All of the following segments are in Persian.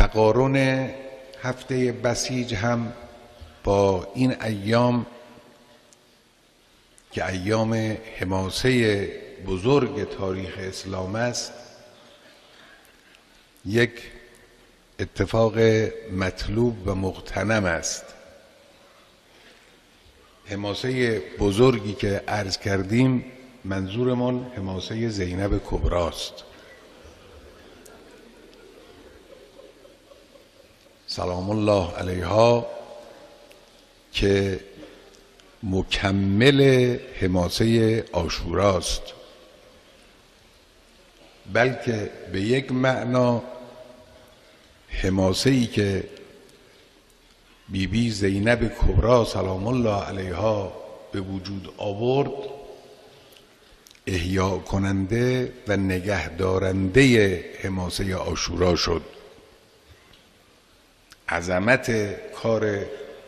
تقارن هفته بسیج هم با این ایام که ایام حماسه بزرگ تاریخ اسلام است یک اتفاق مطلوب و مغتنم است. حماسه بزرگی که عرض کردیم منظورمون حماسه زینب کبراست سلام الله علیها که مکمل حماسه عاشوراست، بلکه به یک معنا حماسه‌ای که بیبی زینب کبرا سلام الله علیها به وجود آورد احیا کننده و نگهدارنده حماسه عاشورا شد. عظمت کار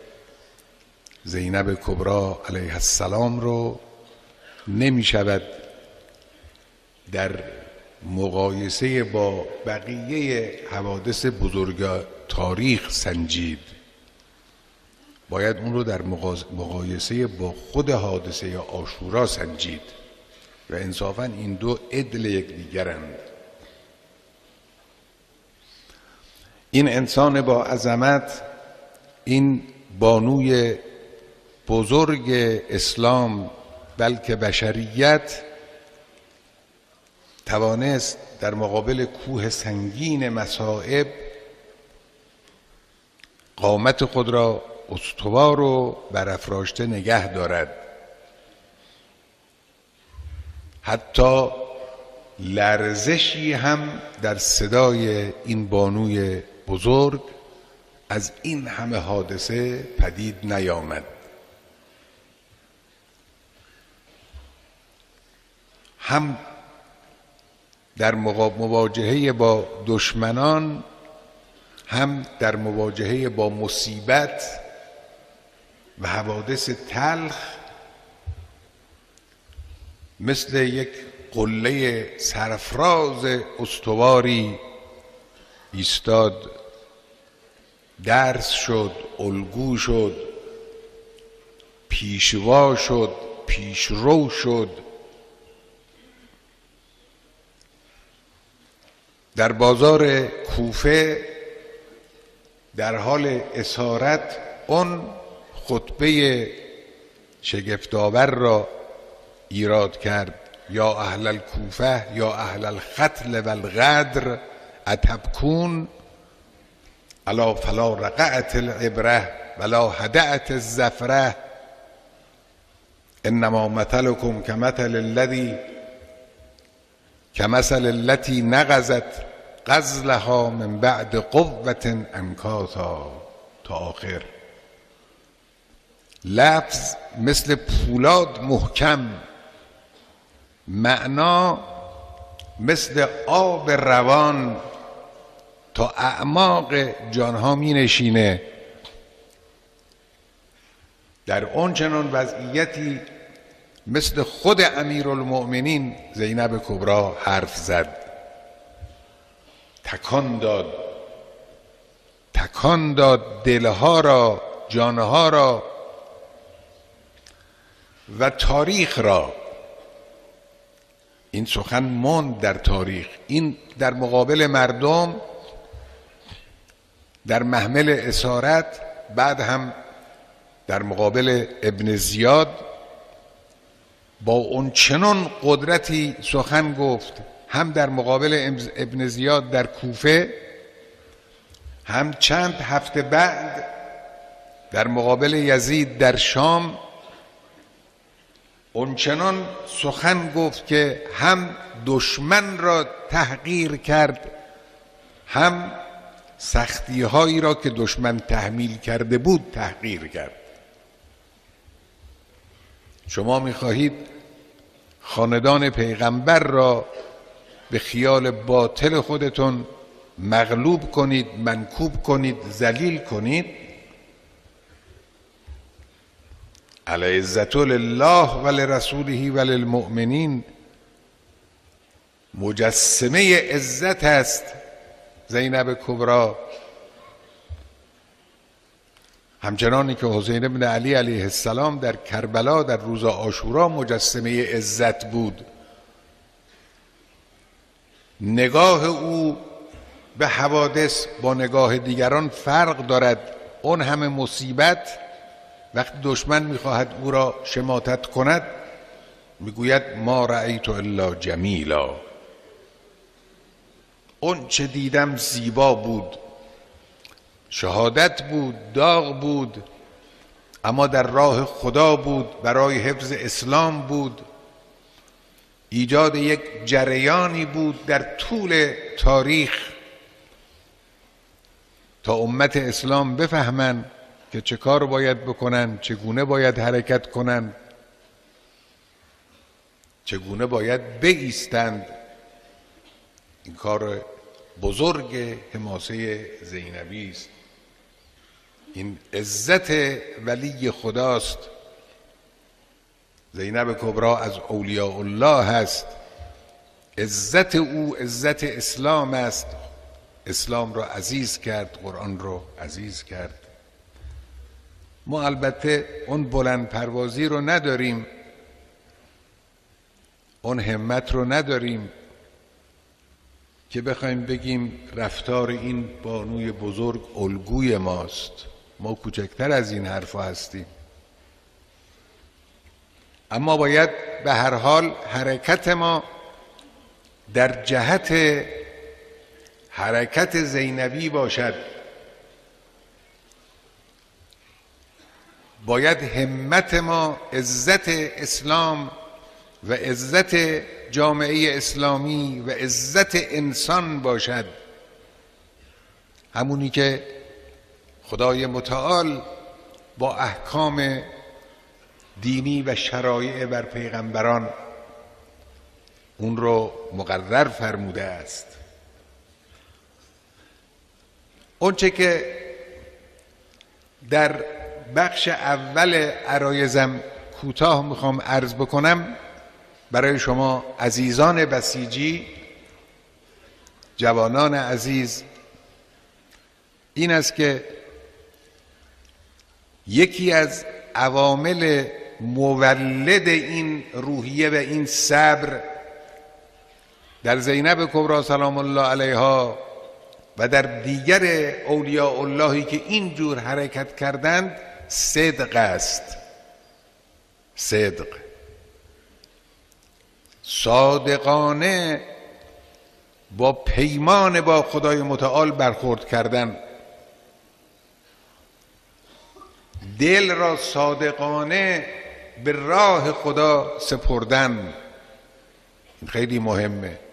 زینب کبرا علیه السلام رو نمی شود در مقایسه با بقیه حوادث بزرگ تاریخ سنجید، باید اون رو در مقایسه با خود حادثه عاشورا سنجید و انصافاً این دو عدل یکدیگرند. این انسان با عظمت، این بانوی بزرگ اسلام بلکه بشریت، توانست در مقابل کوه سنگین مصائب قامت خود را استوار و برافراشته نگه دارد. حتی لرزشی هم در صدای این بانوی بزرگ از این همه حادثه پدید نیامد. هم در مواجهه با دشمنان، هم در مواجهه با مصیبت و حوادث تلخ مثل یک قله سرفراز استواری ایستاد، درس شد، الگو شد، پیشوا شد، پیشرو شد. در بازار کوفه در حال اسارت اون خطبه شگفت‌آور را ایراد کرد: یا اهل الکوفه یا اهل الختل و الغدر اتبکون الا فلا رقعت العبره ولا هدأت الزفره انما مثلكم كمثل التي نقضت غزلها من بعد قوة انکاثا. تا آخر. لفظ مثل پولاد محکم، معنا مثل آب روان تا اعماق جانها می نشینه. در اون چنان وضعیتی مثل خود امیرالمؤمنین زینب کبرا حرف زد، تکان داد دلها را، جانها را و تاریخ را. این سخن ماند در تاریخ. این در مقابل مردم در محمل اسارت، بعد هم در مقابل ابن زیاد با اون چنان قدرتی سخن گفت، هم در مقابل ابن زیاد در کوفه، هم چند هفته بعد در مقابل یزید در شام. اون چنان سخن گفت که هم دشمن را تحقیر کرد، هم سختی هایی را که دشمن تحمیل کرده بود تحقیر کرد. شما می‌خواهید خاندان پیغمبر را به خیال باطل خودتون مغلوب کنید، منکوب کنید، ذلیل کنید. العزة لله ولرسوله وللمؤمنین مجسمه عزت است زینب کبرا همچنانی که حسین بن علی علیه السلام در کربلا در روز عاشورا مجسمه عزت بود، نگاه او به حوادث با نگاه دیگران فرق دارد. اون همه مصیبت، وقتی دشمن میخواهد او را شماتت کند میگوید ما رأیت الا جمیلا، اون چه دیدم زیبا بود، شهادت بود، داغ بود، اما در راه خدا بود، برای حفظ اسلام بود، ایجاد یک جریانی بود در طول تاریخ تا امت اسلام بفهمن که چه کار باید بکنن، چگونه باید حرکت کنن، چگونه باید بایستند. این کار بزرگ حماسه زینبی است. این عزت ولی خداست. زینب کبرا از اولیاء الله هست. عزت او عزت اسلام است. اسلام را عزیز کرد، قرآن را عزیز کرد. ما البته اون بلند پروازی رو نداریم، اون همت رو نداریم که بخوایم بگیم رفتار این بانوی بزرگ الگوی ماست. ما کوچکتر از این حرفا هستیم، اما باید به هر حال حرکت ما در جهت حرکت زینبی باشد. باید همت ما عزت اسلام و عزت جامعه اسلامی و عزت انسان باشد، همونی که خدای متعال با احکام دینی و شرایع بر پیغمبران اون رو مقرر فرموده است. اونچه که در بخش اول عرایزم کوتاه میخوام عرض بکنم برای شما عزیزان بسیجی، جوانان عزیز، این است که یکی از عوامل مولد این روحیه و این صبر در زینب کبرا سلام الله علیها و در دیگر اولیاء اللهی که این جور حرکت کردند صدق است. صدق، صادقانه با پیمان با خدای متعال برخورد کردن، دل را صادقانه به راه خدا سپردن. خیلی مهمه.